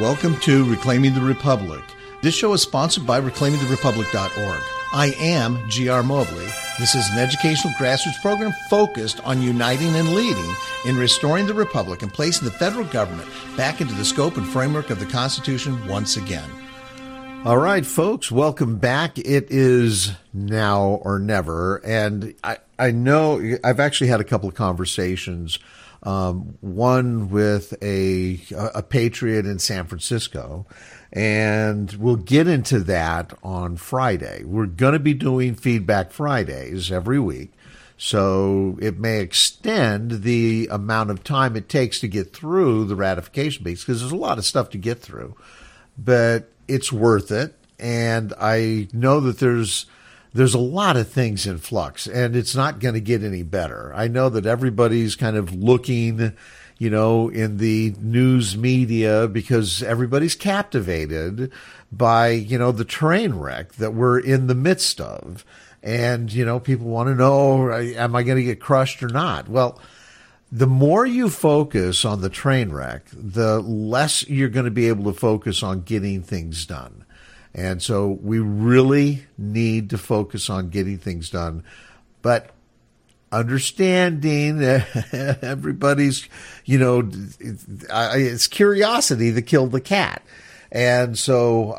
Welcome to Reclaiming the Republic. This show is sponsored by reclaimingtherepublic.org. I am G.R. Mobley. This is an educational grassroots program focused on uniting and leading in restoring the Republic and placing the federal government back into the scope and framework of the Constitution once again. All right, folks, welcome back. It is now or never, and I know I've actually had a couple of conversations, one with a patriot in San Francisco, and we'll get into that on Friday. We're going to be doing Feedback Fridays every week, so it may extend the amount of time it takes to get through the ratification piece, because there's a lot of stuff to get through, but it's worth it. And I know that there's a lot of things in flux, and it's not going to get any better. I know that everybody's kind of looking, in the news media, because everybody's captivated by, the train wreck that we're in the midst of. And, people want to know, am I going to get crushed or not? Well, the more you focus on the train wreck, the less you're going to be able to focus on getting things done. And so we really need to focus on getting things done. But understanding everybody's, it's curiosity that killed the cat. And so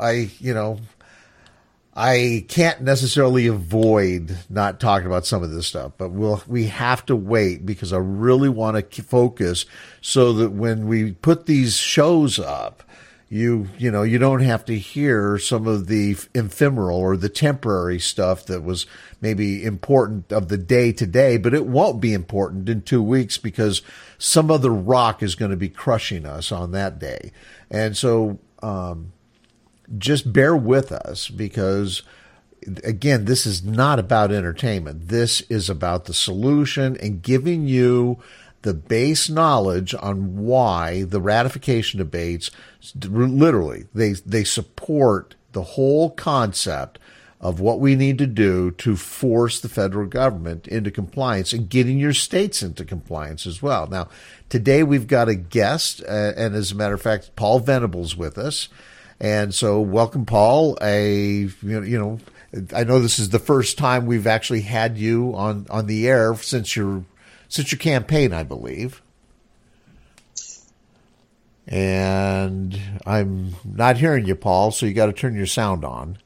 I can't necessarily avoid not talking about some of this stuff, but we have to wait, because I really want to focus so that when we put these shows up, you don't have to hear some of the ephemeral or the temporary stuff that was maybe important of the day to day, but it won't be important in 2 weeks, because some other rock is going to be crushing us on that day. And so, just bear with us, because, again, this is not about entertainment. This is about the solution and giving you the base knowledge on why the ratification debates, literally, they support the whole concept of what we need to do to force the federal government into compliance and getting your states into compliance as well. Now, today we've got a guest, and as a matter of fact, Paul Venable's with us. And so welcome, Paul. I know this is the first time we've actually had you on the air since your campaign, I believe. And I'm not hearing you, Paul, so you got to turn your sound on.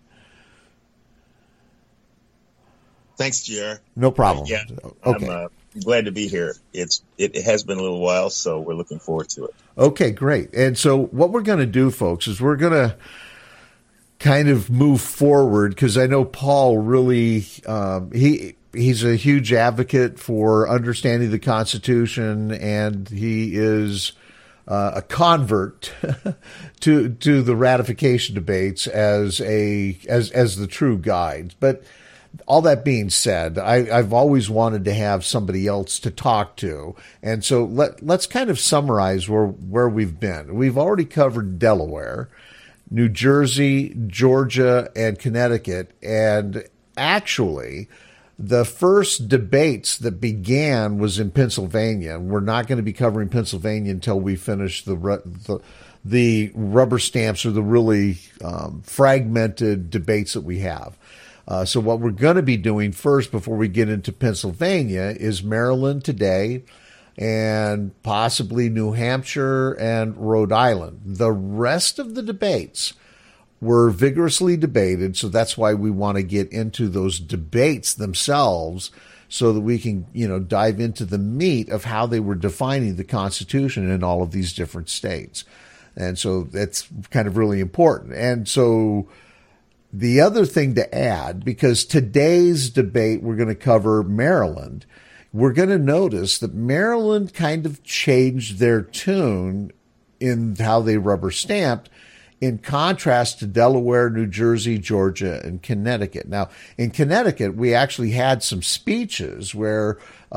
Thanks, JR. No problem. Yeah, okay. I'm glad to be here. It has been a little while, so we're looking forward to it. Okay, great. And so what we're going to do, folks, is we're going to kind of move forward, because I know Paul really he's a huge advocate for understanding the Constitution, and he is a convert to the ratification debates as the true guide. But all that being said, I've always wanted to have somebody else to talk to. And so let's kind of summarize where we've been. We've already covered Delaware, New Jersey, Georgia, and Connecticut. And actually, the first debates that began was in Pennsylvania. We're not going to be covering Pennsylvania until we finish the rubber stamps, or the really fragmented debates that we have. So what we're going to be doing first, before we get into Pennsylvania, is Maryland today, and possibly New Hampshire and Rhode Island. The rest of the debates were vigorously debated, so that's why we want to get into those debates themselves, so that we can, dive into the meat of how they were defining the Constitution in all of these different states. And so that's kind of really important. And so the other thing to add, because today's debate, we're going to cover Maryland, we're going to notice that Maryland kind of changed their tune in how they rubber stamped, in contrast to Delaware, New Jersey, Georgia, and Connecticut. Now, in Connecticut, we actually had some speeches where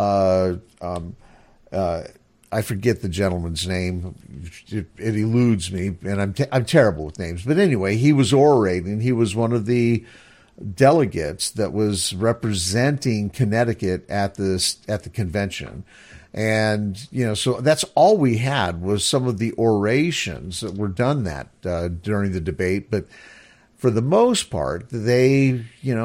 I forget the gentleman's name. It eludes me, and I'm terrible with names. But anyway, he was orating. He was one of the delegates that was representing Connecticut at the convention. And, so that's all we had was some of the orations that were done during the debate. But for the most part, they,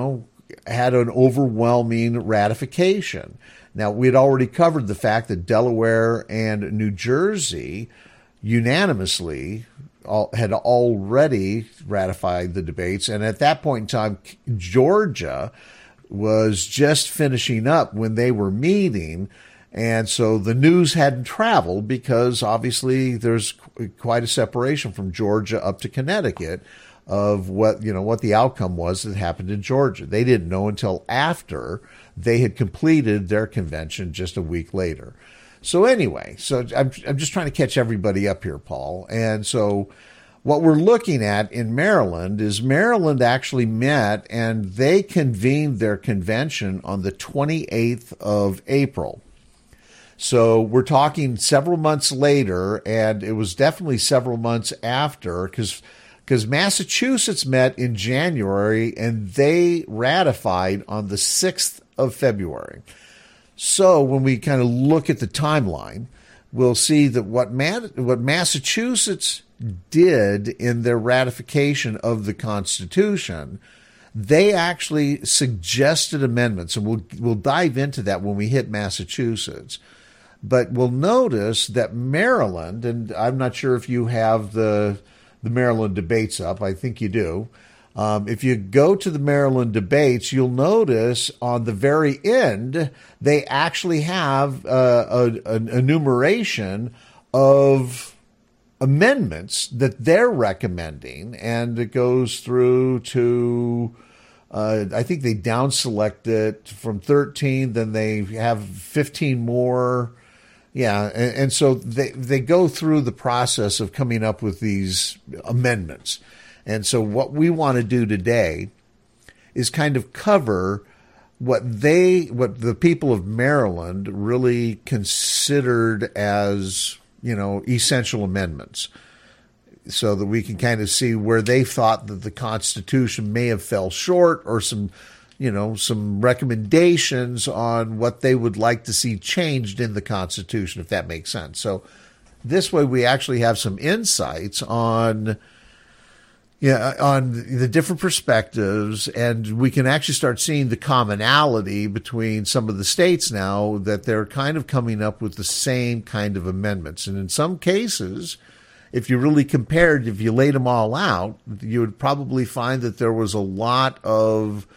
had an overwhelming ratification. Now, we had already covered the fact that Delaware and New Jersey unanimously had already ratified the debates. And at that point in time, Georgia was just finishing up when they were meeting. And so the news hadn't traveled because obviously there's quite a separation from Georgia up to Connecticut of what the outcome was that happened in Georgia. They didn't know until after they had completed their convention just a week later. So anyway, I'm just trying to catch everybody up here, Paul. And so what we're looking at in Maryland is Maryland actually met and they convened their convention on the 28th of April. So we're talking several months later, and it was definitely several months after because Massachusetts met in January and they ratified on the 6th of February. So when we kind of look at the timeline, we'll see that what Massachusetts did in their ratification of the Constitution, they actually suggested amendments, and we'll dive into that when we hit Massachusetts. But we'll notice that Maryland, and I'm not sure if you have the Maryland debates up. I think you do. If you go to the Maryland debates, you'll notice on the very end, they actually have an enumeration of amendments that they're recommending, and it goes through to, I think they down select it from 13, then they have 15 more. Yeah, and so they go through the process of coming up with these amendments. And so what we want to do today is kind of cover what the people of Maryland really considered as, essential amendments, so that we can kind of see where they thought that the Constitution may have fell short, or some recommendations on what they would like to see changed in the Constitution, if that makes sense. So this way we actually have some insights on the different perspectives, and we can actually start seeing the commonality between some of the states now, that they're kind of coming up with the same kind of amendments. And in some cases, if you really compared, if you laid them all out, you would probably find that there was a lot of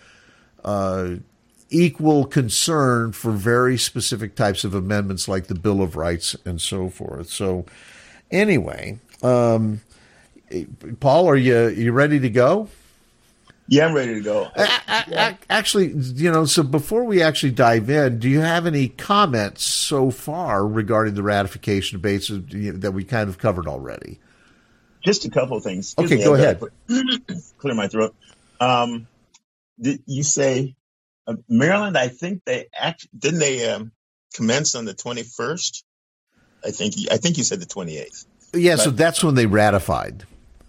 equal concern for very specific types of amendments like the Bill of Rights and so forth. So anyway, Paul, are you ready to go? Yeah, I'm ready to go. Actually, so before we actually dive in, do you have any comments so far regarding the ratification debates that we kind of covered already? Just a couple of things. Okay, go ahead. Clear my throat. Did you say Maryland? I think they didn't commence on the 21st. I think you said the 28th. Yeah, so that's when they ratified.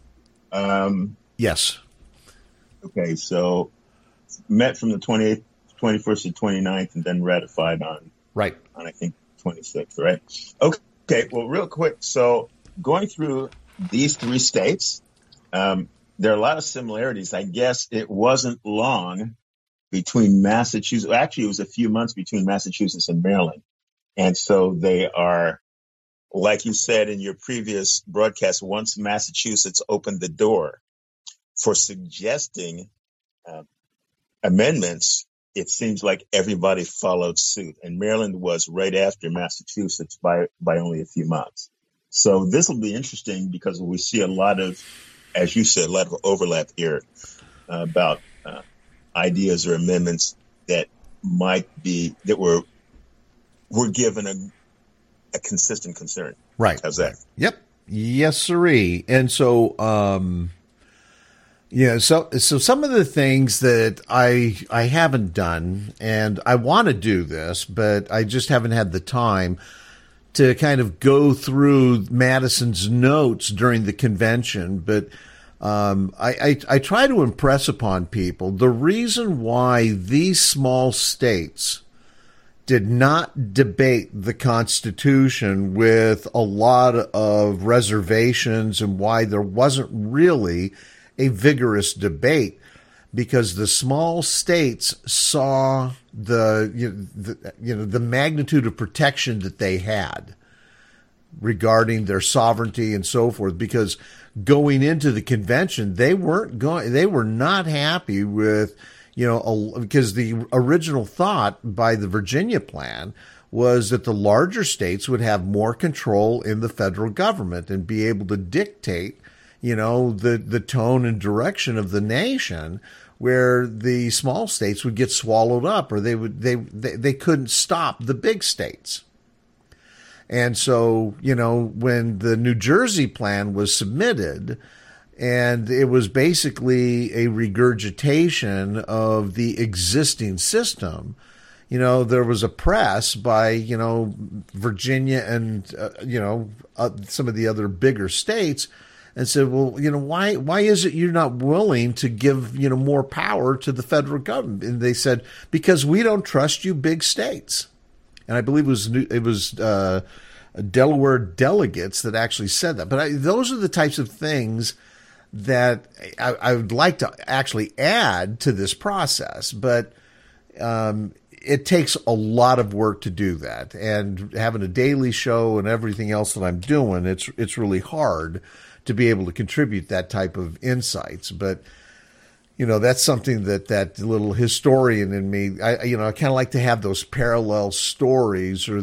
Yes. Okay, so met from the 28th, 21st to 29th, and then ratified on I think 26th, right? Okay, well, real quick. So going through these three states, there are a lot of similarities. I guess it wasn't long between Massachusetts. Actually, it was a few months between Massachusetts and Maryland. And so they are, like you said in your previous broadcast, once Massachusetts opened the door for suggesting amendments, it seems like everybody followed suit. And Maryland was right after Massachusetts by only a few months. So this will be interesting because we see a lot of, as you said, a lot of overlap here about ideas or amendments that were given a consistent concern. Right. How's that? Yep. Yes, sirree. And so, so some of the things that I haven't done, and I want to do this, but I just haven't had the time to kind of go through Madison's notes during the convention. But I try to impress upon people the reason why these small states did not debate the Constitution with a lot of reservations and why there wasn't really a vigorous debate, because the small states saw the magnitude of protection that they had regarding their sovereignty and so forth. Because going into the convention, they were not happy with, because the original thought by the Virginia plan was that the larger states would have more control in the federal government and be able to dictate, the tone and direction of the nation, where the small states would get swallowed up, or they couldn't stop the big states. And so, when the New Jersey plan was submitted, and it was basically a regurgitation of the existing system, there was a press by, Virginia and, some of the other bigger states, and said, well, why is it you're not willing to give, more power to the federal government? And they said, because we don't trust you big states. And I believe it was Delaware delegates that actually said that. But those are the types of things that I would like to actually add to this process. But it takes a lot of work to do that. And having a daily show and everything else that I'm doing, it's really hard to be able to contribute that type of insights. But, that's something that little historian in me, I kind of like to have those parallel stories, or,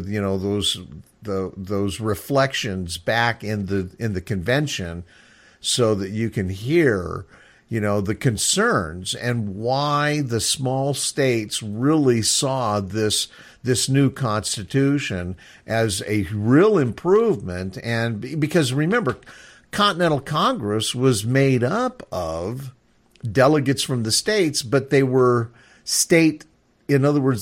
those reflections back in the convention, so that you can hear, the concerns and why the small states really saw this new Constitution as a real improvement. And because remember, Continental Congress was made up of delegates from the states, but they were in other words,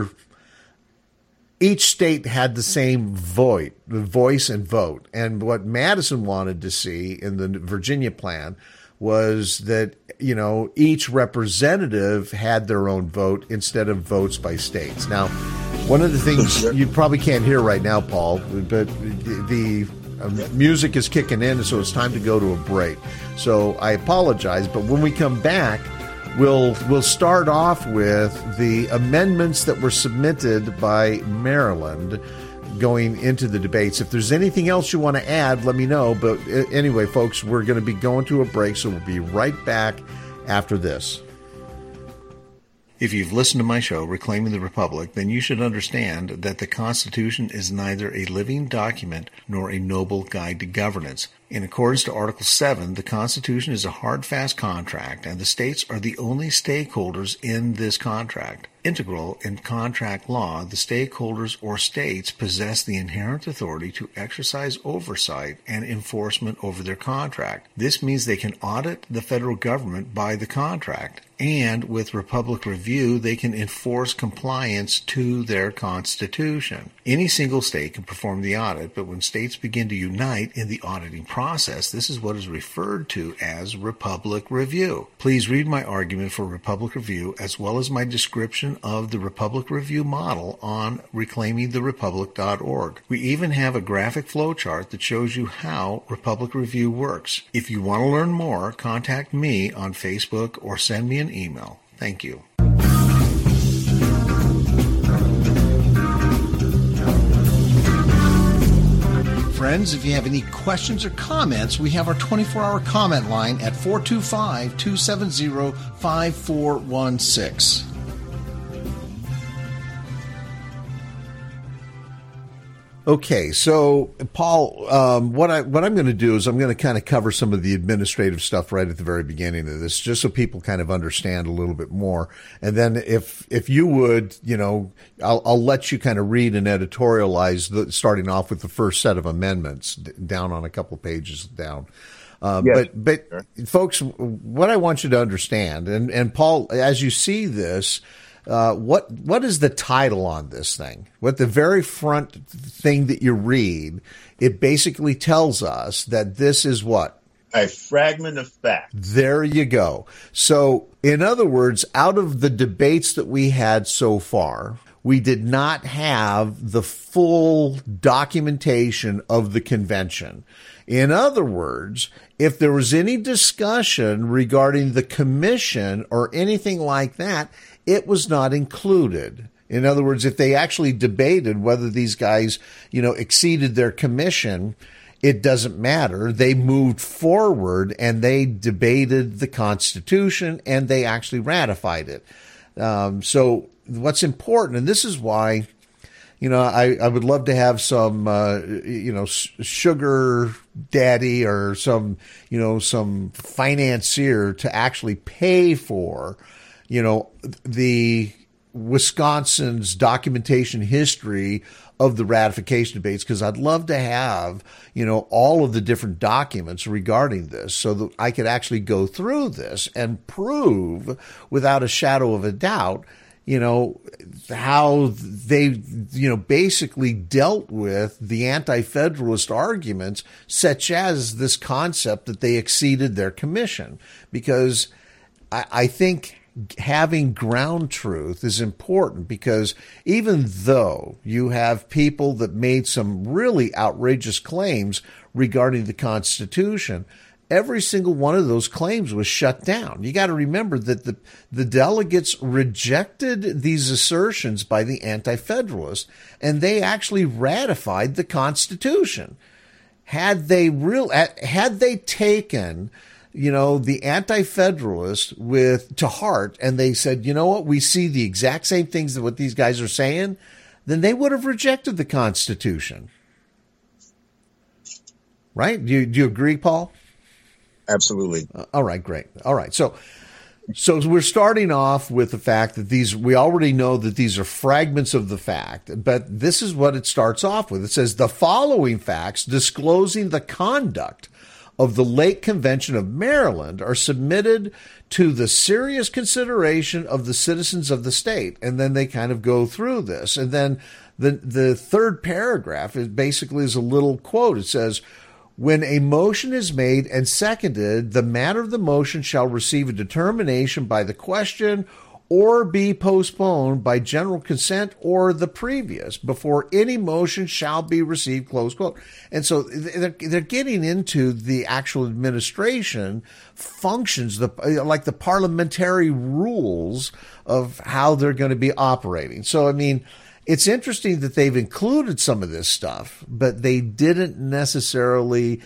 each state had the same voice and vote. And what Madison wanted to see in the Virginia plan was that, each representative had their own vote instead of votes by states. Now, one of the things you probably can't hear right now, Paul, but the music is kicking in, so it's time to go to a break. So I apologize, but when we come back, we'll start off with the amendments that were submitted by Maryland going into the debates. If there's anything else you want to add, let me know. But anyway, folks, we're going to be going to a break, so we'll be right back after this. If you've listened to my show, Reclaiming the Republic, then you should understand that the Constitution is neither a living document nor a noble guide to governance. In accordance to Article 7, the Constitution is a hard, fast contract, and the states are the only stakeholders in this contract. Integral in contract law, the stakeholders or states possess the inherent authority to exercise oversight and enforcement over their contract. This means they can audit the federal government by the contract, and with Republic Review, they can enforce compliance to their Constitution. Any single state can perform the audit, but when states begin to unite in the auditing process, this is what is referred to as Republic Review. Please read my argument for Republic Review as well as my description of the Republic Review model on reclaimingtherepublic.org. We even have a graphic flowchart that shows you how Republic Review works. If you want to learn more, contact me on Facebook or send me an email. Thank you. Friends, if you have any questions or comments, we have our 24-hour comment line at 425-270-5416. Okay, so Paul, what I'm going to do is I'm going to kind of cover some of the administrative stuff right at the very beginning of this, just so people kind of understand a little bit more. And then if you would, I'll let you kind of read and editorialize, starting off with the first set of amendments down on a couple pages down. Yes. But folks, what I want you to understand, and Paul, as you see this, what is the title on this thing? What the very front thing that you read, it basically tells us that this is what? A fragment of fact. There you go. So, in other words, out of the debates that we had so far, we did not have the full documentation of the convention. In other words, if there was any discussion regarding the commission or anything like that, it was not included. In other words, if they actually debated whether these guys, exceeded their commission, it doesn't matter. They moved forward and they debated the Constitution and they actually ratified it. So what's important, and this is why, I would love to have some, sugar daddy or some financier to actually pay for, the Wisconsin's documentation history of the ratification debates, because I'd love to have, all of the different documents regarding this so that I could actually go through this and prove without a shadow of a doubt, how they, basically dealt with the anti-federalist arguments, such as this concept that they exceeded their commission. Because I think having ground truth is important, because even though you have people that made some really outrageous claims regarding the Constitution, every single one of those claims was shut down. You got to remember that the delegates rejected these assertions by the Anti-Federalists, and they actually ratified the Constitution. Had they taken the Anti-Federalists to heart, and they said, what, we see the exact same things that what these guys are saying, then they would have rejected the Constitution. Right? Do you agree, Paul? Absolutely. All right, great. All right. So we're starting off with the fact that we already know that these are fragments of the fact, but this is what it starts off with. It says the following facts disclosing the conduct of the late Convention of Maryland are submitted to the serious consideration of the citizens of the state. And then they kind of go through this. And then the third paragraph is basically a little quote. It says, when a motion is made and seconded, the matter of the motion shall receive a determination by the question or be postponed by general consent or the previous before any motion shall be received, close quote. And so they're getting into the actual administration functions, like the parliamentary rules of how they're going to be operating. So, I mean, it's interesting that they've included some of this stuff, but they didn't necessarily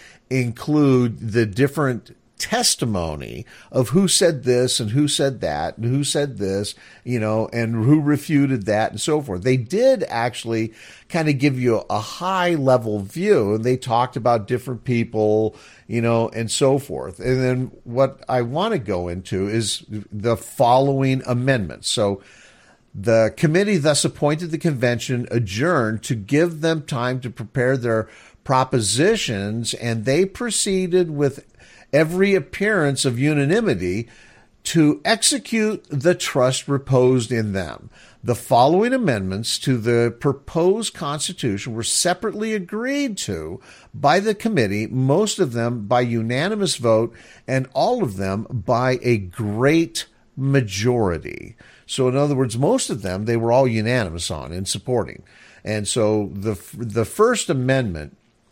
include the different testimony of who said this and who said that and who said this, and who refuted that and so forth. They did actually kind of give you a high level view, and they talked about different people, and so forth. And then what I want to go into is the following amendments. So the committee thus appointed the convention adjourned to give them time to prepare their propositions, and they proceeded with every appearance of unanimity to execute the trust reposed in them. The following amendments to the proposed Constitution were separately agreed to by the committee, most of them by unanimous vote, and all of them by a great majority. So in other words, most of them, they were all unanimous on in supporting. And so the first amendment,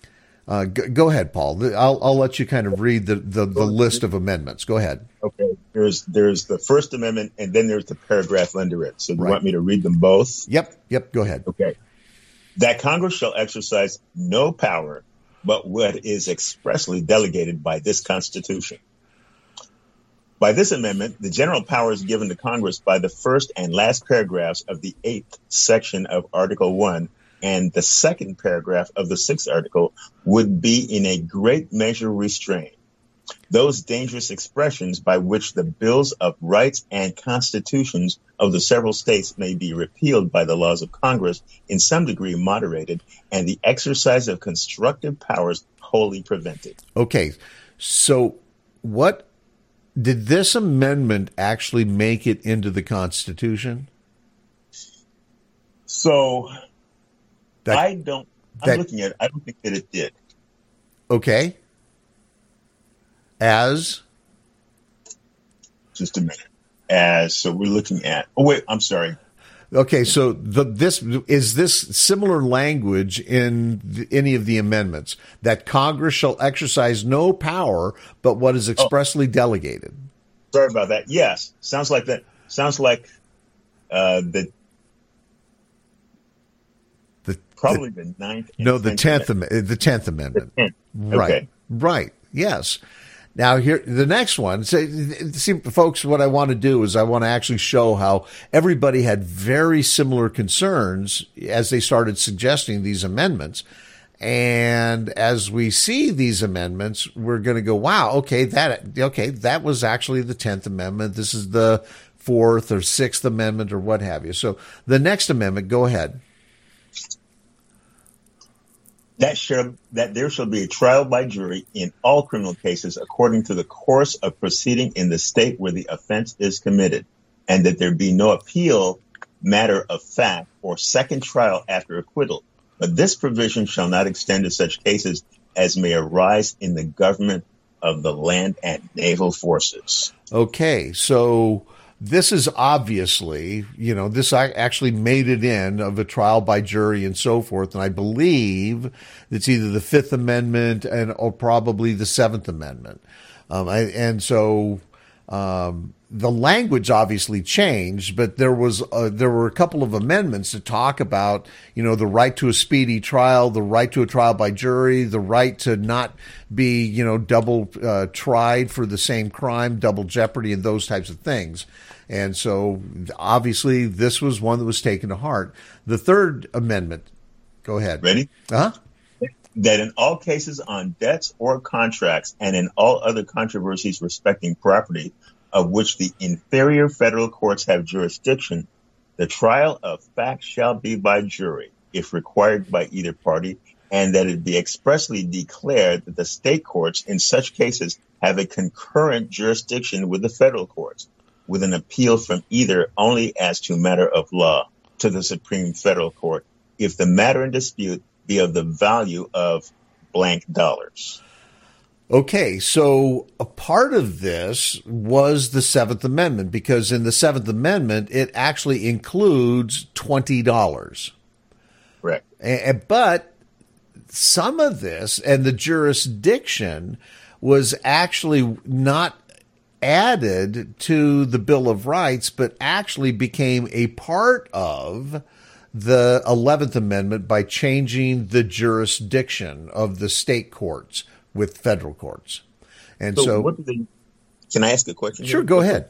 go ahead, Paul. I'll let you kind of read the list of amendments. Go ahead. Okay. There's the First Amendment, and then there's the paragraph under it. So do you want me to read them both? Yep. Go ahead. Okay. That Congress shall exercise no power but what is expressly delegated by this Constitution. By this amendment, the general powers given to Congress by the first and last paragraphs of the 8th section of Article 1 and the second paragraph of the 6th article would be in a great measure restrained. Those dangerous expressions by which the bills of rights and constitutions of the several states may be repealed by the laws of Congress in some degree moderated, and the exercise of constructive powers wholly prevented. Okay, so what did this amendment actually make it into the Constitution? So I'm looking at it. I don't think that it did. Okay. As? Just a minute. So we're looking at. Oh wait, I'm sorry. Okay, so this similar language in any of the amendments that Congress shall exercise no power but what is expressly delegated. Sorry about that. Yes, sounds like that. Sounds like the probably the 9th. No, the 10th. The 10th Amendment. The 10th. Right. Okay. Right. Yes. Now here, the next one. See, folks, what I want to do is I want to actually show how everybody had very similar concerns as they started suggesting these amendments. And as we see these amendments, we're going to go, wow, okay, that was actually the 10th Amendment. This is the 4th or 6th Amendment or what have you. So the next amendment, go ahead. That there shall be a trial by jury in all criminal cases according to the course of proceeding in the state where the offense is committed, and that there be no appeal, matter of fact, or second trial after acquittal. But this provision shall not extend to such cases as may arise in the government of the land and naval forces. Okay, so this is obviously, this actually made it in of a trial by jury and so forth. And I believe it's either the 5th Amendment or probably the 7th Amendment. The language obviously changed, but there were a couple of amendments to talk about, the right to a speedy trial, the right to a trial by jury, the right to not be, double tried for the same crime, double jeopardy, and those types of things. And so obviously this was one that was taken to heart. The 3rd Amendment, go ahead. Ready? Uh-huh. That in all cases on debts or contracts and in all other controversies respecting property of which the inferior federal courts have jurisdiction, the trial of fact shall be by jury, if required by either party, and that it be expressly declared that the state courts in such cases have a concurrent jurisdiction with the federal courts, with an appeal from either only as to matter of law to the Supreme Federal Court, if the matter in dispute be of the value of blank dollars. Okay, so a part of this was the 7th Amendment, because in the 7th Amendment, it actually includes $20. Correct. But some of this and the jurisdiction was actually not added to the Bill of Rights, but actually became a part of the 11th Amendment by changing the jurisdiction of the state courts with federal courts. And so what do they, can I ask a question? Sure, go ahead.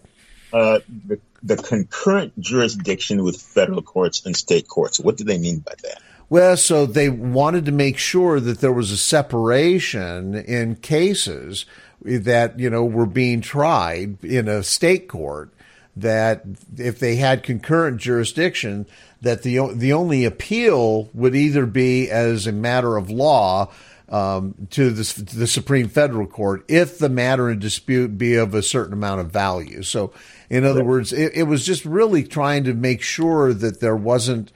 The concurrent jurisdiction with federal courts and state courts, what do they mean by that? Well, so they wanted to make sure that there was a separation in cases that, were being tried in a state court, that if they had concurrent jurisdiction, that the only appeal would either be as a matter of law to the Supreme Federal Court if the matter in dispute be of a certain amount of value. So, in other words, it was just really trying to make sure that there wasn't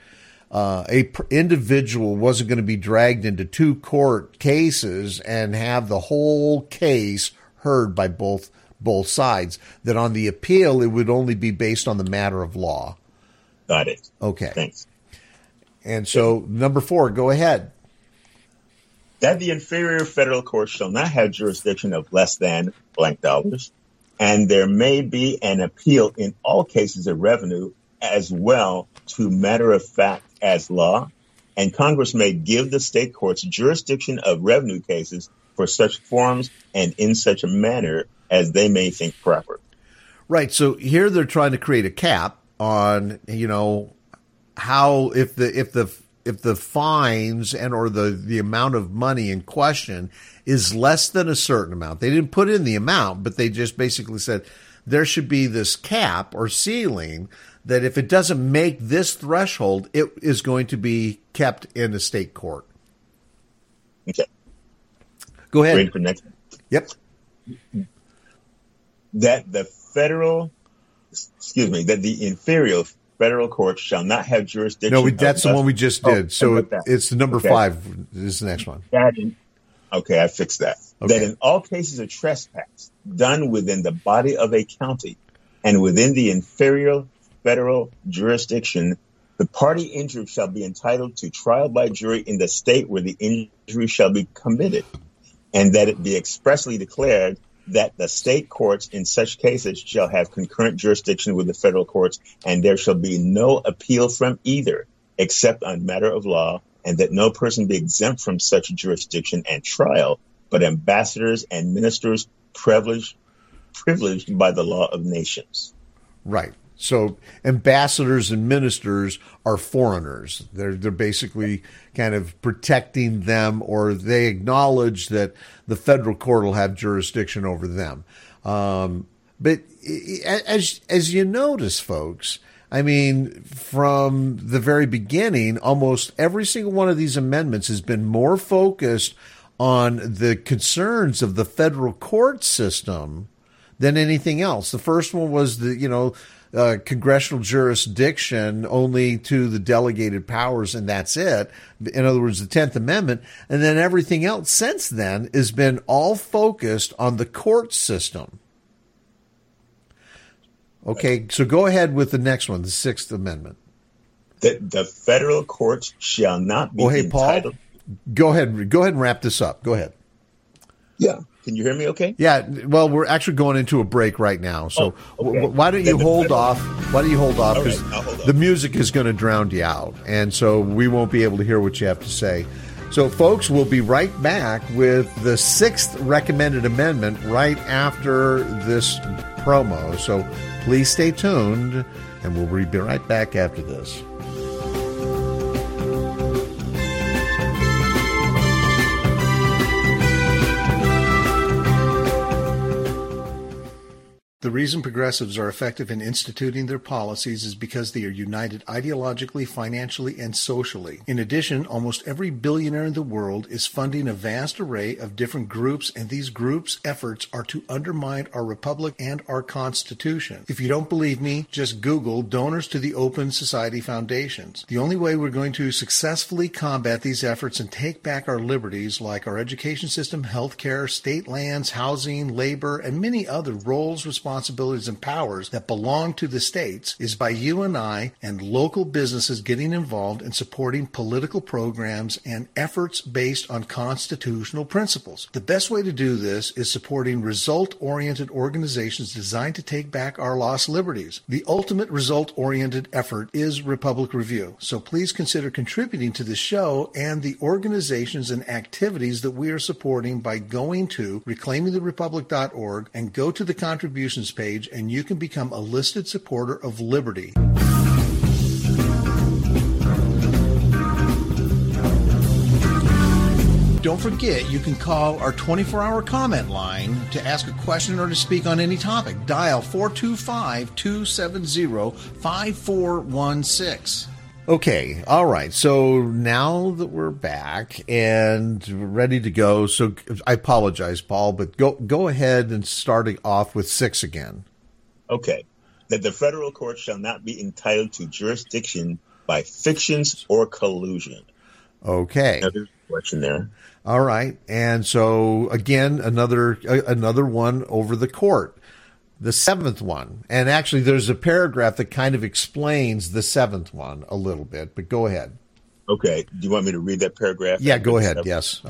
individual wasn't going to be dragged into 2 court cases and have the whole case heard by both sides. That on the appeal, it would only be based on the matter of law. Got it. Okay. Thanks. And so, number 4, go ahead. That the inferior federal court shall not have jurisdiction of less than blank dollars, and there may be an appeal in all cases of revenue as well to matter of fact as law, and Congress may give the state courts jurisdiction of revenue cases for such forms and in such a manner as they may think proper. Right. So here they're trying to create a cap on, how if the fines and or the amount of money in question is less than a certain amount. They didn't put in the amount, but they just basically said there should be this cap or ceiling that if it doesn't make this threshold, it is going to be kept in a state court. Okay. Go ahead. Ready for next one? Yep. That the inferior federal court shall not have jurisdiction. No, that's the one we just did. So it's the number 5 is the next one. Okay, I fixed that. Okay. That in all cases of trespass done within the body of a county and within the inferior federal jurisdiction, the party injured shall be entitled to trial by jury in the state where the injury shall be committed, and that it be expressly declared that the state courts in such cases shall have concurrent jurisdiction with the federal courts, and there shall be no appeal from either, except on matter of law, and that no person be exempt from such jurisdiction and trial, but ambassadors and ministers privileged by the law of nations. Right. So ambassadors and ministers are foreigners. They're basically kind of protecting them, or they acknowledge that the federal court will have jurisdiction over them. But as you notice, folks, I mean, from the very beginning, almost every single one of these amendments has been more focused on the concerns of the federal court system than anything else. The first one was congressional jurisdiction only to the delegated powers, and that's it. In other words, the 10th Amendment. And then everything else since then has been all focused on the court system. Okay, so go ahead with the next one, the 6th Amendment. That the federal courts shall not be entitled. Paul, go ahead and wrap this up. Go ahead. Yeah. Can you hear me okay? Yeah, well, we're actually going into a break right now. So why don't you hold off? Why don't you hold off? Because the music is going to drown you out. And so we won't be able to hear what you have to say. So, folks, we'll be right back with the 6th recommended amendment right after this promo. So please stay tuned, and we'll be right back after this. The reason progressives are effective in instituting their policies is because they are united ideologically, financially, and socially. In addition, almost every billionaire in the world is funding a vast array of different groups, and these groups' efforts are to undermine our republic and our Constitution. If you don't believe me, just Google donors to the Open Society Foundations. The only way we're going to successfully combat these efforts and take back our liberties, like our education system, healthcare, state lands, housing, labor, and many other roles, responsibilities, and powers that belong to the states, is by you and I and local businesses getting involved in supporting political programs and efforts based on constitutional principles. The best way to do this is supporting result-oriented organizations designed to take back our lost liberties. The ultimate result-oriented effort is Republic Review, so please consider contributing to this show and the organizations and activities that we are supporting by going to reclaimingtherepublic.org and go to the contributions page, and you can become a listed supporter of liberty. Don't forget, you can call our 24-hour comment line to ask a question or to speak on any topic. Dial 425-270-5416. Okay, all right. So now that we're back and ready to go, so I apologize, Paul, but go ahead and start off with 6 again. Okay. That the federal court shall not be entitled to jurisdiction by fictions or collusion. Okay. Now, there's a question there. All right. And so, again, another one over the court. The 7th one. And actually, there's a paragraph that kind of explains the 7th one a little bit, but go ahead. Okay. Do you want me to read that paragraph? Yeah, go ahead. Yes.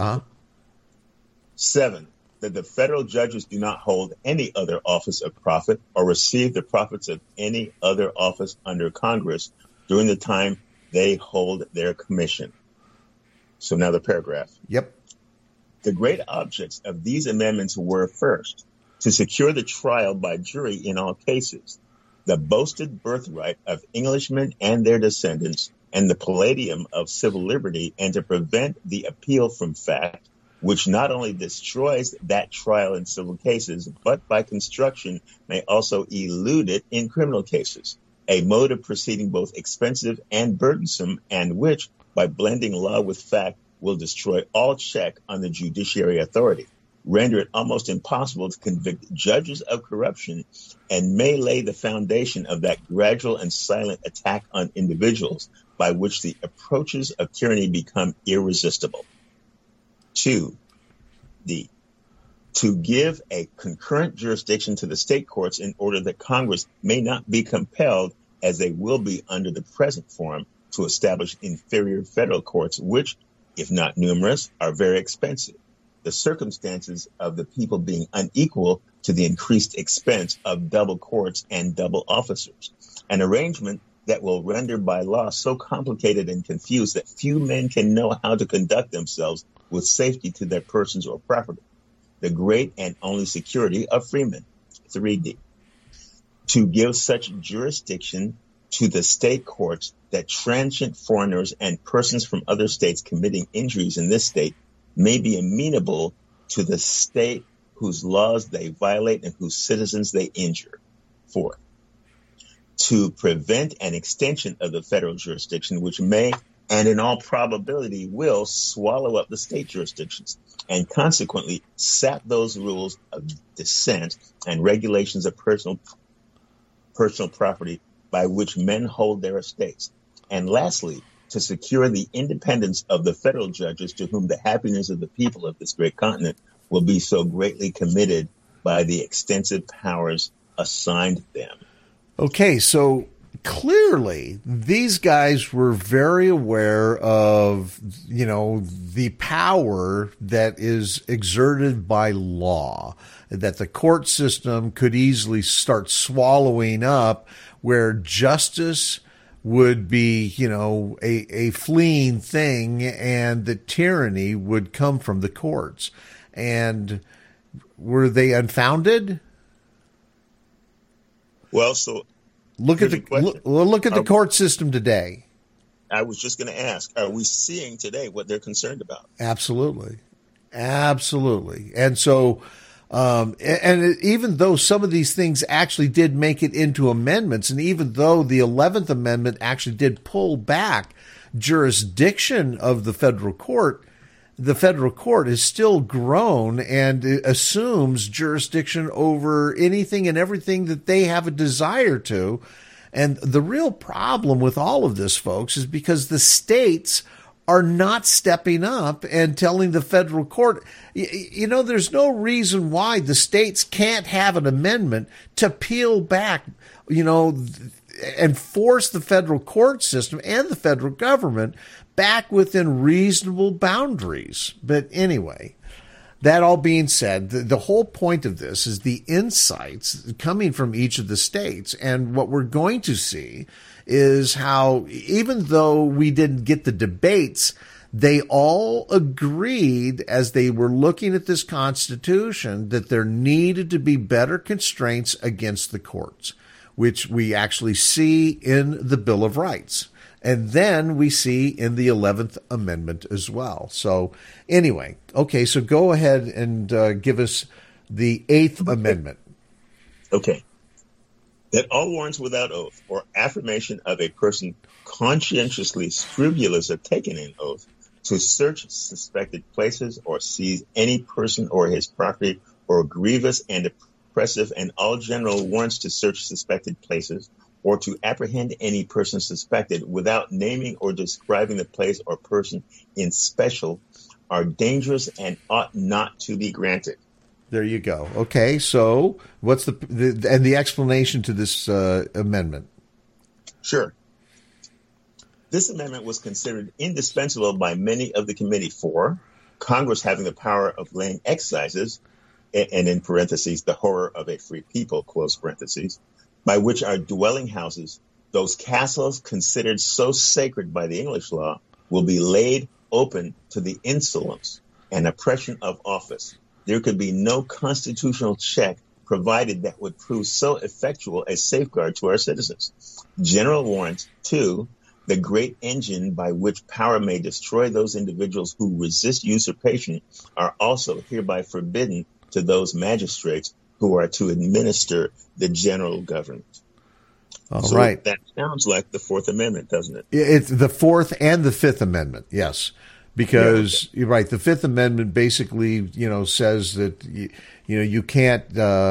7, that the federal judges do not hold any other office of profit or receive the profits of any other office under Congress during the time they hold their commission. So now the paragraph. Yep. The great objects of these amendments were, first, to secure the trial by jury in all cases, the boasted birthright of Englishmen and their descendants, and the palladium of civil liberty, and to prevent the appeal from fact, which not only destroys that trial in civil cases, but by construction may also elude it in criminal cases, a mode of proceeding both expensive and burdensome, and which, by blending law with fact, will destroy all check on the judiciary authority, render it almost impossible to convict judges of corruption, and may lay the foundation of that gradual and silent attack on individuals by which the approaches of tyranny become irresistible. 2, D, to give a concurrent jurisdiction to the state courts in order that Congress may not be compelled, as they will be under the present form, to establish inferior federal courts, which, if not numerous, are very expensive, the circumstances of the people being unequal to the increased expense of double courts and double officers, an arrangement that will render by law so complicated and confused that few men can know how to conduct themselves with safety to their persons or property, the great and only security of freemen. 3D, to give such jurisdiction to the state courts that transient foreigners and persons from other states committing injuries in this state may be amenable to the state whose laws they violate and whose citizens they injure. 4, to prevent an extension of the federal jurisdiction, which may and in all probability will swallow up the state jurisdictions and consequently sap those rules of descent and regulations of personal property by which men hold their estates. And lastly, to secure the independence of the federal judges, to whom the happiness of the people of this great continent will be so greatly committed by the extensive powers assigned them. Okay, so clearly these guys were very aware of, the power that is exerted by law, that the court system could easily start swallowing up, where justice would be, a fleeing thing, and the tyranny would come from the courts. And were they unfounded? Well, so look at the court system today. I was just going to ask, are we seeing today what they're concerned about? Absolutely. And so, and even though some of these things actually did make it into amendments, and even though the 11th Amendment actually did pull back jurisdiction of the federal court is still grown and assumes jurisdiction over anything and everything that they have a desire to. And the real problem with all of this, folks, is because the states are not stepping up and telling the federal court, there's no reason why the states can't have an amendment to peel back, and force the federal court system and the federal government back within reasonable boundaries. But anyway, that all being said, the whole point of this is the insights coming from each of the states. And what we're going to see is how, even though we didn't get the debates, they all agreed as they were looking at this Constitution that there needed to be better constraints against the courts, which we actually see in the Bill of Rights. And then we see in the 11th Amendment as well. So anyway, okay, so go ahead and give us the 8th Amendment. Okay. That all warrants without oath or affirmation of a person conscientiously scrupulous of taking an oath to search suspected places or seize any person or his property, or grievous and oppressive and all general warrants to search suspected places, or to apprehend any person suspected without naming or describing the place or person in special, are dangerous and ought not to be granted. There you go. Okay, so what's the explanation to this amendment? Sure. This amendment was considered indispensable by many of the committee for Congress having the power of laying excises, and in parentheses, the horror of a free people, close parentheses, by which our dwelling houses, those castles considered so sacred by the English law, will be laid open to the insolence and oppression of office. There could be no constitutional check provided that would prove so effectual a safeguard to our citizens. General warrants, too, the great engine by which power may destroy those individuals who resist usurpation, are also hereby forbidden to those magistrates who are to administer the general government. All right. That sounds like the Fourth Amendment, doesn't it? It's the Fourth and the Fifth Amendment, yes. Because you're right, the Fifth Amendment basically, says that you can't.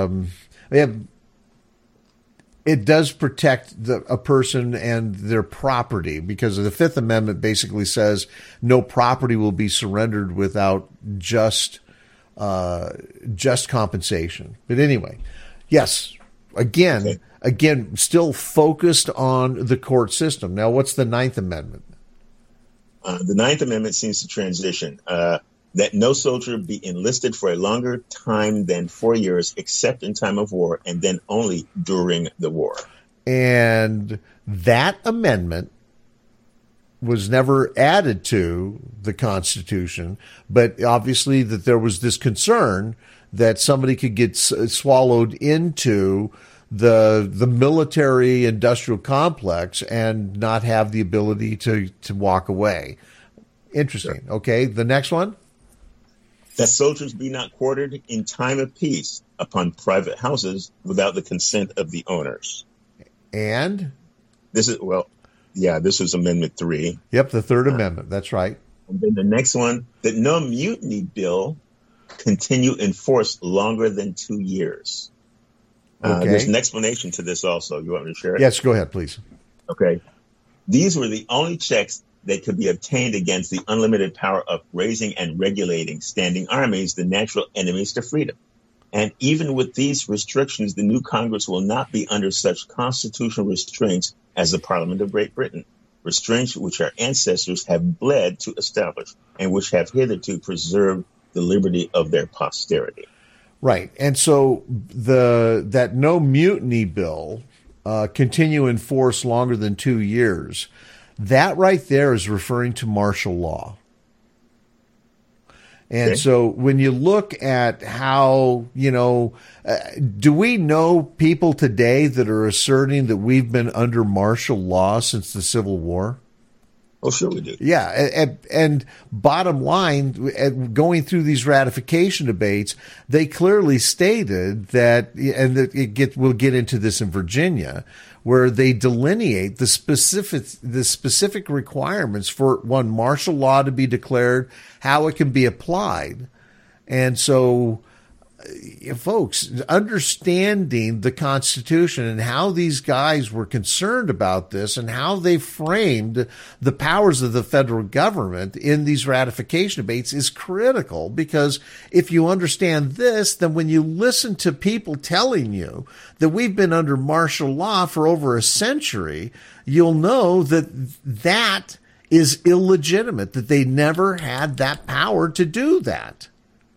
It does protect a person and their property, because the Fifth Amendment basically says no property will be surrendered without just just compensation. But anyway, yes, again, still focused on the court system. Now, what's the Ninth Amendment? The Ninth Amendment seems to transition that no soldier be enlisted for a longer time than 4 years, except in time of war, and then only during the war. And that amendment was never added to the Constitution, but obviously that there was this concern that somebody could get swallowed into the military industrial complex and not have the ability to walk away. Interesting. Sure. Okay, the next one. That soldiers be not quartered in time of peace upon private houses without the consent of the owners. And? This is Amendment 3. Yep, the Third Amendment. That's right. And then the next one, that no mutiny bill continue in force longer than 2 years. Okay. There's an explanation to this also. You want me to share it? Yes, go ahead, please. Okay. These were the only checks that could be obtained against the unlimited power of raising and regulating standing armies, the natural enemies to freedom. And even with these restrictions, the new Congress will not be under such constitutional restraints as the Parliament of Great Britain, restraints which our ancestors have bled to establish and which have hitherto preserved the liberty of their posterity. Right. And so that no mutiny bill continue in force longer than 2 years, that right there is referring to martial law. And so when you look at how, do we know people today that are asserting that we've been under martial law since the Civil War? Oh, sure we do. Yeah. And bottom line, going through these ratification debates, they clearly stated that, and we'll get into this in Virginia, where they delineate the specific requirements for one, martial law to be declared, how it can be applied. And so, folks, understanding the Constitution and how these guys were concerned about this and how they framed the powers of the federal government in these ratification debates is critical, because if you understand this, then when you listen to people telling you that we've been under martial law for over a century, you'll know that that is illegitimate, that they never had that power to do that.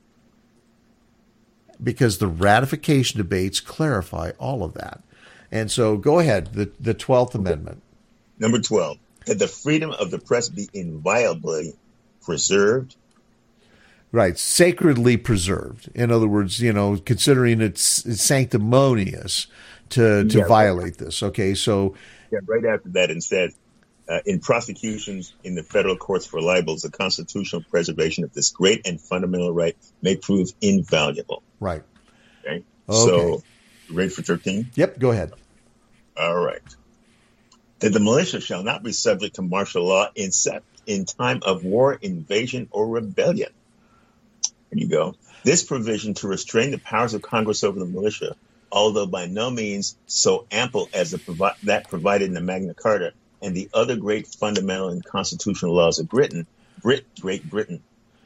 Because the ratification debates clarify all of that. And so go ahead, the 12th Amendment. Number 12, that the freedom of the press be inviolably preserved. Right, sacredly preserved. In other words, considering it's sanctimonious to violate this. Okay, so... Yeah, right after that it says, in prosecutions in the federal courts for libels, the constitutional preservation of this great and fundamental right may prove invaluable. Right. Okay. So, ready for 13? Yep, go ahead. All right. That the militia shall not be subject to martial law except in time of war, invasion, or rebellion. There you go. This provision to restrain the powers of Congress over the militia, although by no means so ample as that provided in the Magna Carta and the other great fundamental and constitutional laws of Great Britain,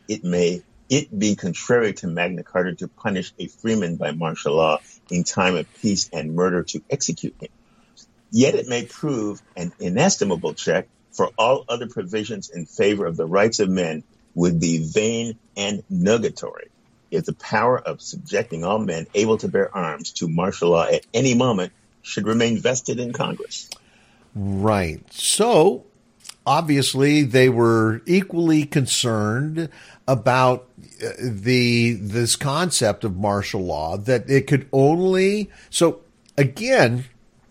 it be contrary to Magna Carta to punish a freeman by martial law in time of peace and murder to execute him. Yet it may prove an inestimable check, for all other provisions in favor of the rights of men would be vain and nugatory if the power of subjecting all men able to bear arms to martial law at any moment should remain vested in Congress. Right. So, obviously, they were equally concerned about this concept of martial law, that it could only... So, again,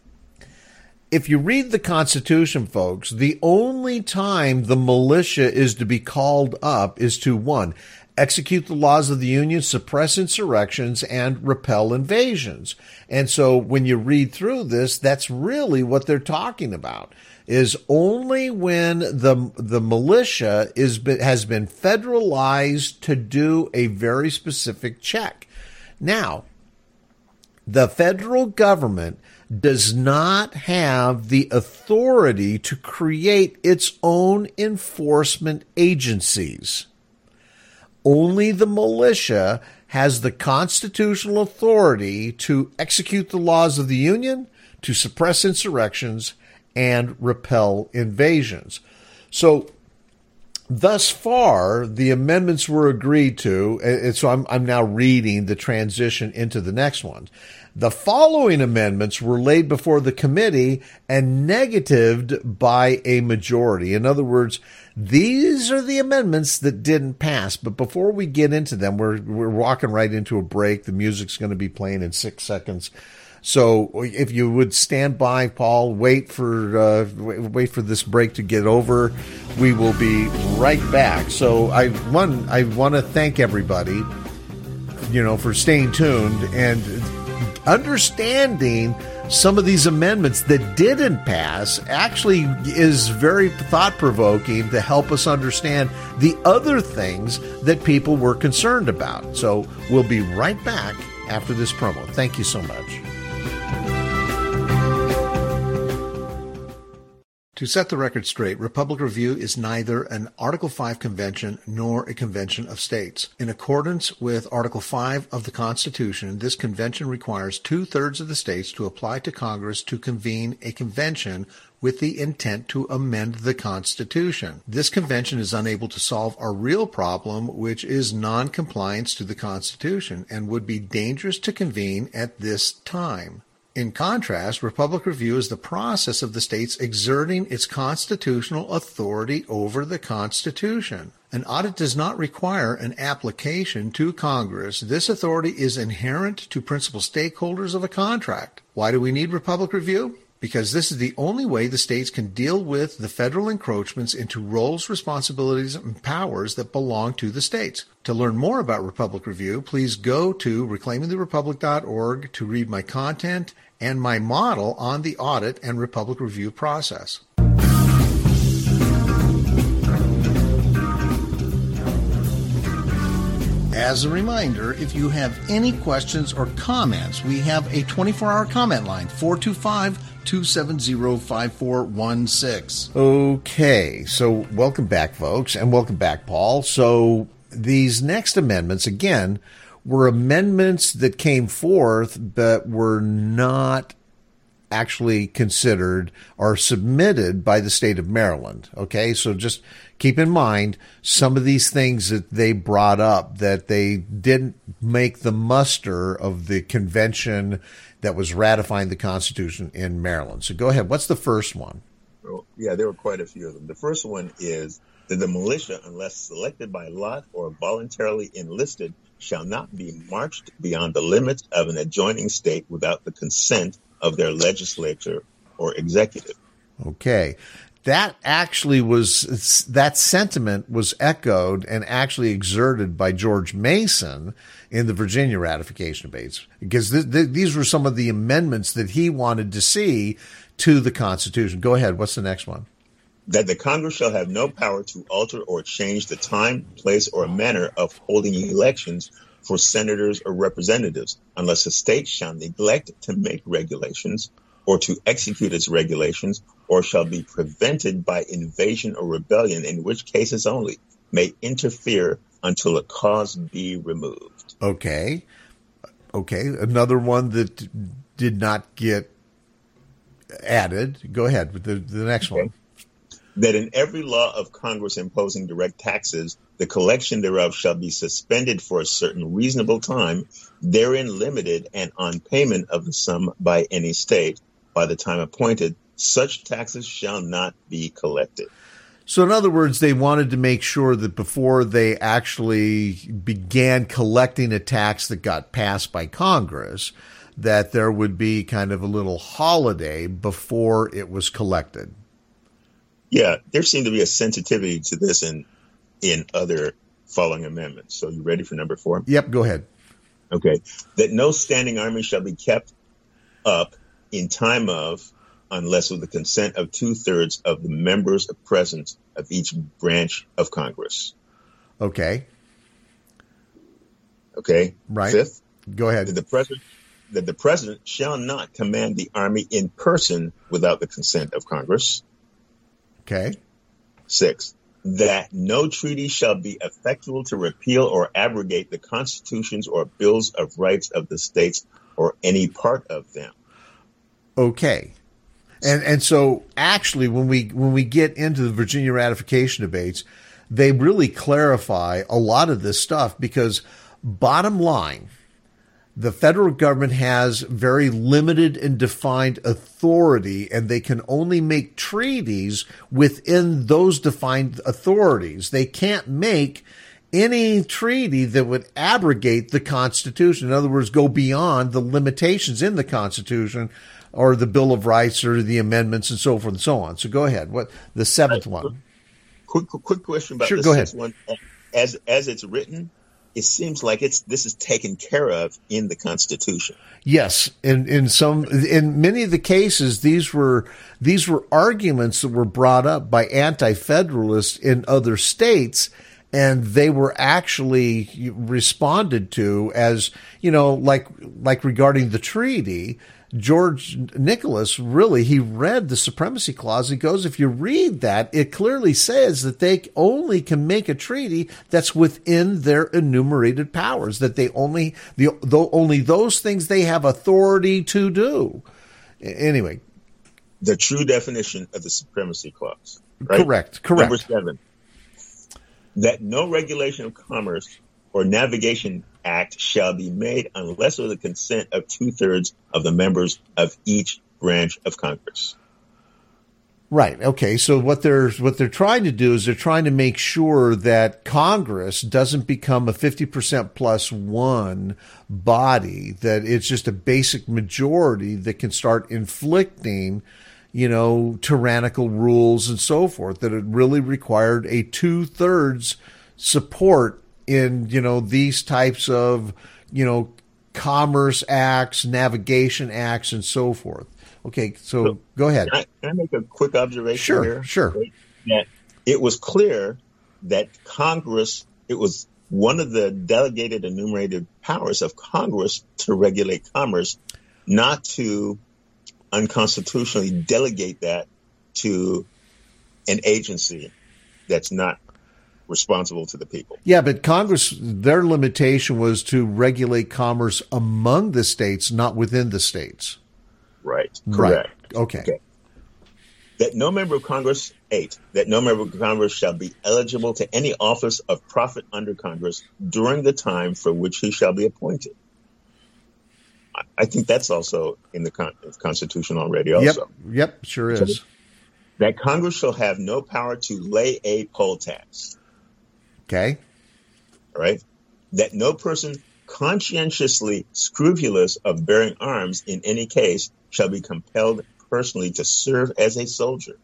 if you read the Constitution, folks, the only time the militia is to be called up is to, one, execute the laws of the Union, suppress insurrections, and repel invasions. And so when you read through this, that's really what they're talking about, is only when the militia has been federalized to do a very specific check. Now, the federal government does not have the authority to create its own enforcement agencies. Only the militia has the constitutional authority to execute the laws of the Union, to suppress insurrections, and repel invasions. So thus far, the amendments were agreed to, and so I'm now reading the transition into the next one. The following amendments were laid before the committee and negatived by a majority. In other words, these are the amendments that didn't pass. But before we get into them, we're walking right into a break. The music's going to be playing in 6 seconds. So if you would stand by, Paul, wait for this break to get over. We will be right back. So I want to thank everybody, for staying tuned and understanding some of these amendments that didn't pass. Actually is very thought-provoking to help us understand the other things that people were concerned about. So we'll be right back after this promo. Thank you so much. To set the record straight, Republic Review is neither an Article 5 convention nor a convention of states. In accordance with Article 5 of the Constitution, this convention requires 2/3 of the states to apply to Congress to convene a convention with the intent to amend the Constitution. This convention is unable to solve our real problem, which is non-compliance to the Constitution, and would be dangerous to convene at this time. In contrast, Republic Review is the process of the states exerting its constitutional authority over the Constitution. An audit does not require an application to Congress. This authority is inherent to principal stakeholders of a contract. Why do we need Republic Review? Because this is the only way the states can deal with the federal encroachments into roles, responsibilities, and powers that belong to the states. To learn more about Republic Review, please go to reclaimingtherepublic.org to read my content and my model on the audit and Republic Review process. As a reminder, if you have any questions or comments, we have a 24-hour comment line, 425-270-5416. Okay, so welcome back, folks, and welcome back, Paul. So these next amendments, again, were amendments that came forth but were not actually considered or submitted by the state of Maryland. Okay, so just keep in mind some of these things that they brought up that they didn't make the muster of the convention that was ratifying the Constitution in Maryland. So go ahead. What's the first one? Well, yeah, there were quite a few of them. The first one is that the militia, unless selected by lot or voluntarily enlisted, shall not be marched beyond the limits of an adjoining state without the consent of their legislature or executive. Okay. That actually that sentiment was echoed and actually exerted by George Mason in the Virginia ratification debates, because these were some of the amendments that he wanted to see to the Constitution. Go ahead. What's the next one? That the Congress shall have no power to alter or change the time, place, or manner of holding elections for senators or representatives, unless a state shall neglect to make regulations or to execute its regulations, or shall be prevented by invasion or rebellion, in which cases only may interfere until a cause be removed. Okay. Another one that did not get added. Go ahead with the next one. That in every law of Congress imposing direct taxes, the collection thereof shall be suspended for a certain reasonable time, therein limited, and on payment of the sum by any state, by the time appointed, such taxes shall not be collected. So in other words, they wanted to make sure that before they actually began collecting a tax that got passed by Congress, that there would be kind of a little holiday before it was collected. Yeah, there seemed to be a sensitivity to this in other following amendments. So you ready for number 4? Yep, go ahead. Okay. That no standing army shall be kept up in time of, unless with the consent of 2/3 of the members present of each branch of Congress. Okay. Right. 5th. Go ahead. That the president shall not command the army in person without the consent of Congress. Okay. 6th. that no treaty shall be effectual to repeal or abrogate the constitutions or bills of rights of the states or any part of them. Okay. And so actually when we get into the Virginia ratification debates, they really clarify a lot of this stuff because bottom line, the federal government has very limited and defined authority, and they can only make treaties within those defined authorities. They can't make any treaty that would abrogate the Constitution. In other words, go beyond the limitations in the Constitution or the Bill of Rights or the amendments and so forth and so on. So go ahead. What the seventh one? Quick question about sure, the sixth one. As it's written, it seems like this is taken care of in the Constitution. Yes, in many of the cases, these were arguments that were brought up by anti-federalists in other states, and they were actually responded to as, like regarding the treaty. George Nicholas, really, he read the Supremacy Clause. He goes, if you read that, it clearly says that they only can make a treaty that's within their enumerated powers, that they only those things they have authority to do. Anyway. The true definition of the Supremacy Clause. Right? Correct. Number 7, that no regulation of commerce or navigation act shall be made unless with the consent of 2/3 of the members of each branch of Congress. Right. Okay. So what they're trying to do is they're trying to make sure that Congress doesn't become a 50% plus one body, that it's just a basic majority that can start inflicting, tyrannical rules and so forth, that it really required a 2/3 support in, these types of, commerce acts, navigation acts, and so forth. Okay, so go ahead. Can I make a quick observation here? Sure. That it was clear that Congress, it was one of the delegated enumerated powers of Congress to regulate commerce, not to unconstitutionally delegate that to an agency that's not responsible to the people. Yeah, but Congress, their limitation was to regulate commerce among the states, not within the states. Right. Correct. Right. Okay. That no member of Congress, 8, that no member of Congress shall be eligible to any office of profit under Congress during the time for which he shall be appointed. I think that's also in the Constitution already also. Yep, sure is. That Congress shall have no power to lay a poll tax. Okay. All right. That no person conscientiously scrupulous of bearing arms in any case shall be compelled personally to serve as a soldier.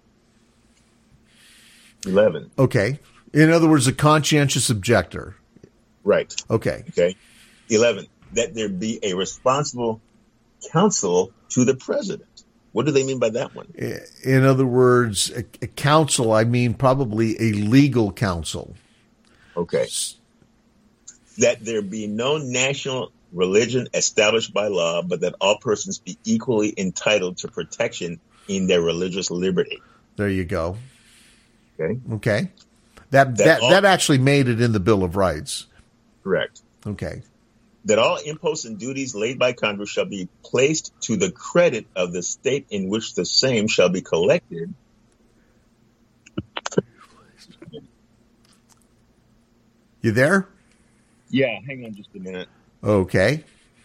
11. Okay. In other words, a conscientious objector. Right. Okay. 11. That there be a responsible counsel to the president. What do they mean by that one? In other words, a counsel, I mean probably a legal counsel. Okay. That there be no national religion established by law, but that all persons be equally entitled to protection in their religious liberty. There you go. Okay. That actually made it in the Bill of Rights. Correct. Okay. That all imposts and duties laid by Congress shall be placed to the credit of the state in which the same shall be collected. You there? Yeah, hang on just a minute. Okay.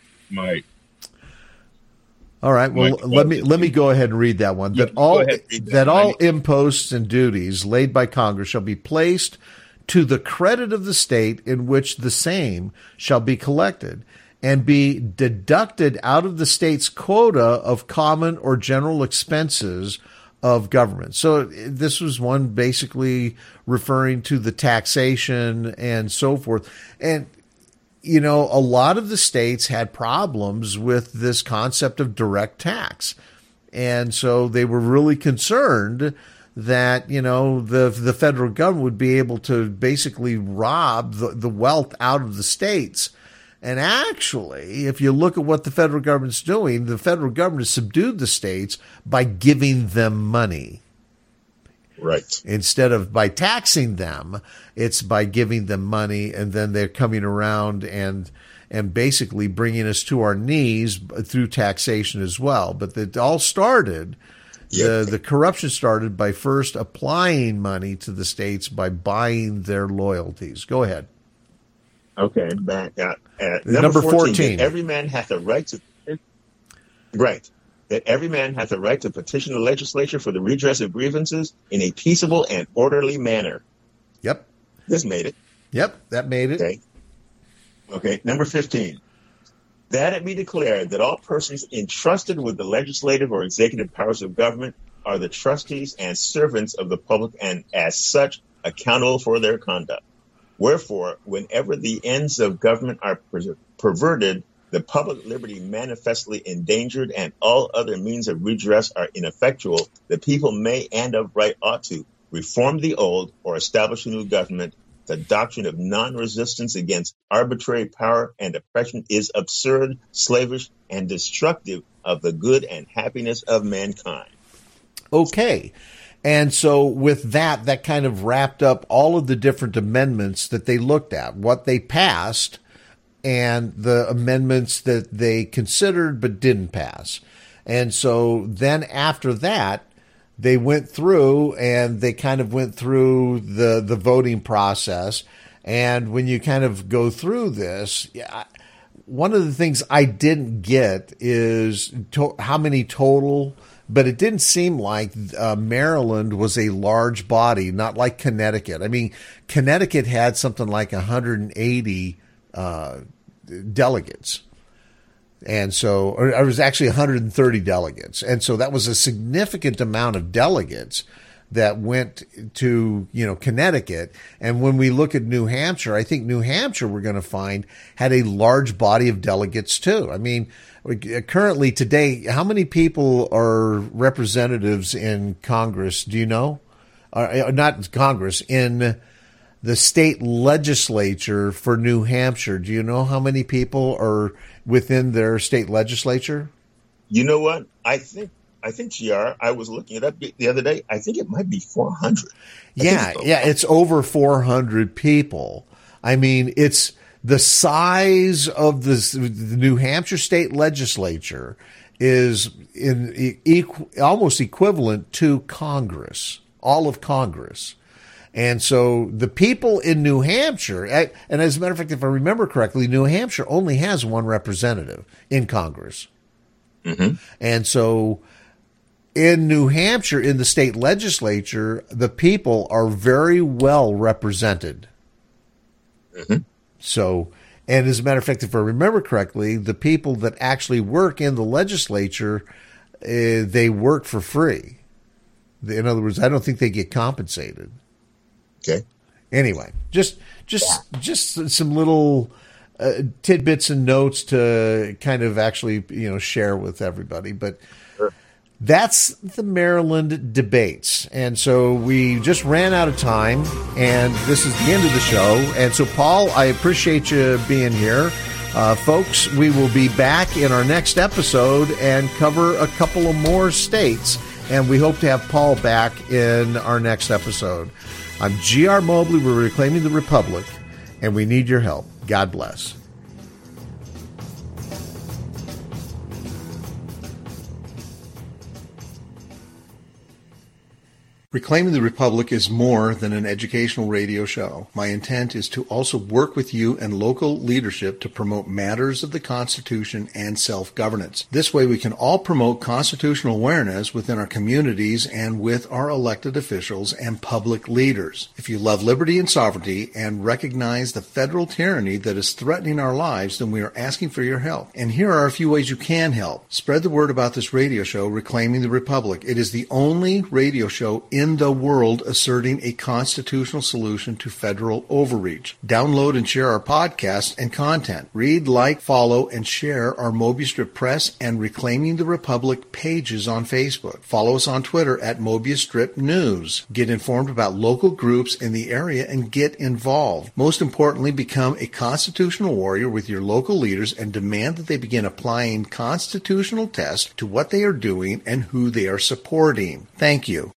All right. Well, let me go ahead and read that one. Yeah, that all imposts and duties laid by Congress shall be placed to the credit of the state in which the same shall be collected, and be deducted out of the state's quota of common or general expenses of government. So this was one basically referring to the taxation and so forth. And, a lot of the states had problems with this concept of direct tax. And so they were really concerned that, the federal government would be able to basically rob the wealth out of the states. And actually, if you look at what the federal government's doing, the federal government has subdued the states by giving them money. Right. Instead of by taxing them, it's by giving them money, and then they're coming around and basically bringing us to our knees through taxation as well. But it all started, the corruption started by first applying money to the states by buying their loyalties. Go ahead. Okay, back at number 14. That every man hath a right to that every man hath a right to petition the legislature for the redress of grievances in a peaceable and orderly manner. Yep. This made it. Yep, that made it. Okay, number 15. That it be declared that all persons entrusted with the legislative or executive powers of government are the trustees and servants of the public, and as such accountable for their conduct. Wherefore, whenever the ends of government are perverted, the public liberty manifestly endangered, and all other means of redress are ineffectual, the people may and of right ought to reform the old or establish a new government. The doctrine of non-resistance against arbitrary power and oppression is absurd, slavish, and destructive of the good and happiness of mankind. Okay. And so with that kind of wrapped up all of the different amendments that they looked at, what they passed, and the amendments that they considered but didn't pass. And so then after that, they went through and they kind of went through the voting process. And when you kind of go through this, one of the things I didn't get is how many total, but it didn't seem like Maryland was a large body, not like Connecticut. I mean, Connecticut had something like 180 delegates. And so, or it was actually 130 delegates. And so that was a significant amount of delegates that went to, Connecticut. And when we look at New Hampshire, I think New Hampshire, we're going to find, had a large body of delegates too. I mean, currently today, how many people are representatives in Congress? Do you know? Not Congress, in the state legislature for New Hampshire. Do you know how many people are within their state legislature? You know what? I think, GR, I was looking it up the other day. I think it might be 400. It's over 400 people. I mean, it's the size of the New Hampshire state legislature is almost equivalent to Congress, all of Congress. And so the people in New Hampshire, and as a matter of fact, if I remember correctly, New Hampshire only has one representative in Congress. Mm-hmm. And so in New Hampshire, in the state legislature, the people are very well represented. Mm-hmm. So, and as a matter of fact, if I remember correctly, the people that actually work in the legislature, they work for free. In other words, I don't think they get compensated. Okay. Anyway, just some little tidbits and notes to kind of actually, share with everybody. But sure. That's the Maryland debates. And so we just ran out of time, and this is the end of the show. And so, Paul, I appreciate you being here. Folks, we will be back in our next episode and cover a couple of more states. And we hope to have Paul back in our next episode. I'm G.R. Mobley. We're Reclaiming the Republic, and we need your help. God bless. Reclaiming the Republic is more than an educational radio show. My intent is to also work with you and local leadership to promote matters of the Constitution and self-governance. This way we can all promote constitutional awareness within our communities and with our elected officials and public leaders. If you love liberty and sovereignty and recognize the federal tyranny that is threatening our lives, then we are asking for your help. And here are a few ways you can help. Spread the word about this radio show, Reclaiming the Republic. It is the only radio show in the world asserting a constitutional solution to federal overreach. Download and share our podcast and content. Read, like, follow, and share our Mobius Strip Press and Reclaiming the Republic pages on Facebook. Follow us on Twitter at Mobius Strip News. Get informed about local groups in the area and get involved. Most importantly, become a constitutional warrior with your local leaders and demand that they begin applying constitutional tests to what they are doing and who they are supporting. Thank you.